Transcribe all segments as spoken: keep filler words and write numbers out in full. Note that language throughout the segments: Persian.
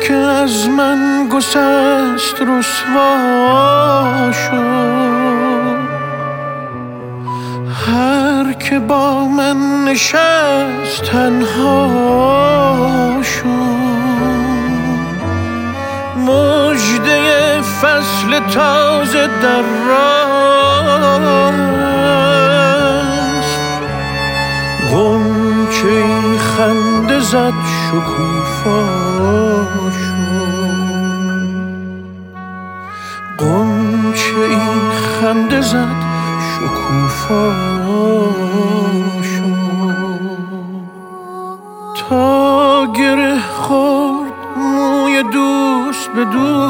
که از من گسست رسوا شد، هر که با من نشست تنها شد. مژده فصل تازه در راه است، غنچه ای خنده زد شکوفا شد، غنچه ای خنده زد شکوفا شد. تا گره خورد موی دوست به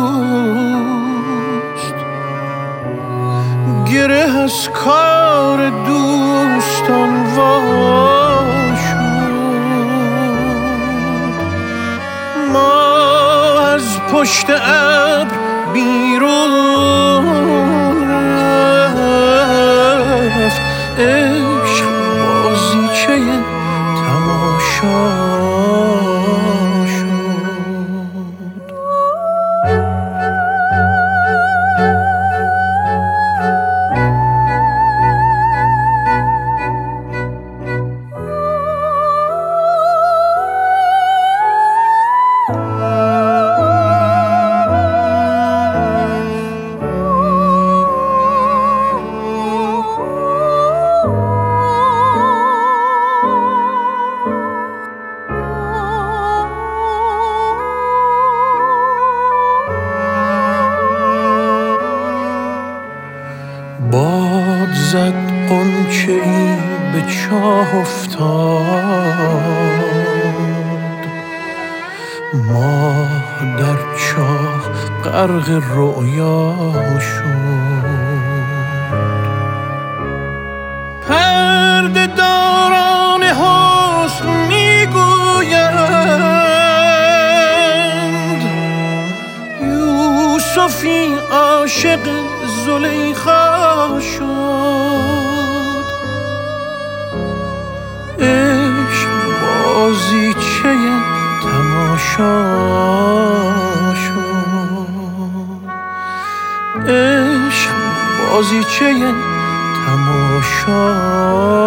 دوست، گره از کار دوستان وا شد. ما از پشت ابر بیرون رفت، عشق بازیچه تماشا شد. باد زد غنچه ای به چاه افتاد، ماه در چاه غرق رؤیا شد. پرده داران حسن میگویند یوسفی عاشق زلیخا شد. عشق بازیچه تماشا شد، عشق بازیچه تماشا